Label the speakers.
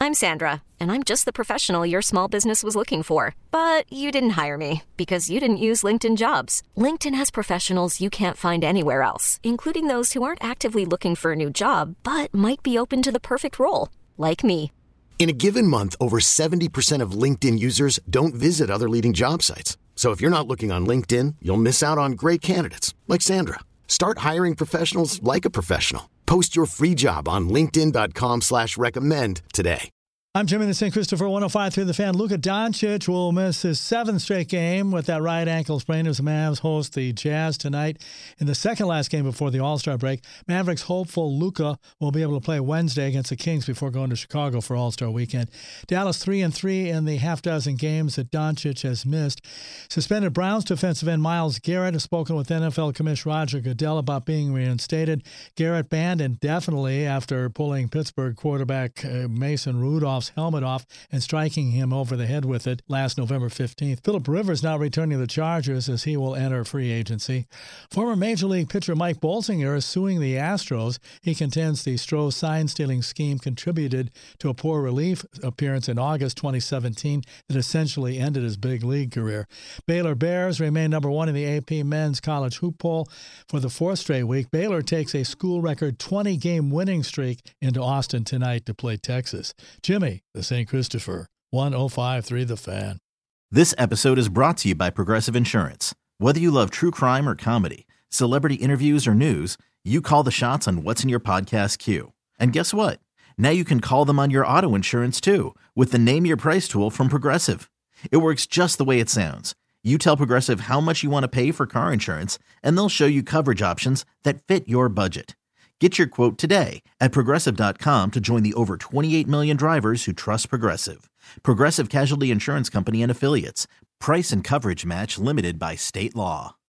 Speaker 1: I'm Sandra, and I'm just the professional your small business was looking for. But you didn't hire me because you didn't use LinkedIn Jobs. LinkedIn has professionals you can't find anywhere else, including those who aren't actively looking for a new job, but might be open to the perfect role, like me.
Speaker 2: In a given month, over 70% of LinkedIn users don't visit other leading job sites. So if you're not looking on LinkedIn, you'll miss out on great candidates like Sandra. Start hiring professionals like a professional. Post your free job on linkedin.com/recommend today.
Speaker 3: I'm Jimmy in the St. Christopher 105.3 The Fan. Luka Doncic will miss his seventh straight game with that right ankle sprain as the Mavs host the Jazz tonight in the second last game before the All-Star break. Mavericks hopeful Luka will be able to play Wednesday against the Kings before going to Chicago for All-Star weekend. Dallas 3-3 in the half dozen games that Doncic has missed. Suspended Browns defensive end Myles Garrett has spoken with NFL Commissioner Roger Goodell about being reinstated. Garrett banned indefinitely after pulling Pittsburgh quarterback Mason Rudolph's helmet off and striking him over the head with it last November 15th. Phillip Rivers now returning to the Chargers as he will enter free agency. Former Major League pitcher Mike Bolsinger is suing the Astros. He contends the Stroh sign-stealing scheme contributed to a poor relief appearance in August 2017 that essentially ended his big league career. Baylor Bears remain number one in the AP men's college hoop poll for the fourth straight week. Baylor takes a school record 20-game winning streak into Austin tonight to play Texas. Jimmy, the St. Christopher 105.3 The Fan.
Speaker 4: This episode is brought to you by Progressive Insurance. Whether you love true crime or comedy, celebrity interviews or news, you call the shots on what's in your podcast queue. And guess what? Now you can call them on your auto insurance too with the Name Your Price tool from Progressive. It works just the way it sounds. You tell Progressive how much you want to pay for car insurance, and they'll show you coverage options that fit your budget. Get your quote today at Progressive.com to join the over 28 million drivers who trust Progressive. Progressive Casualty Insurance Company and Affiliates. Price and coverage match limited by state law.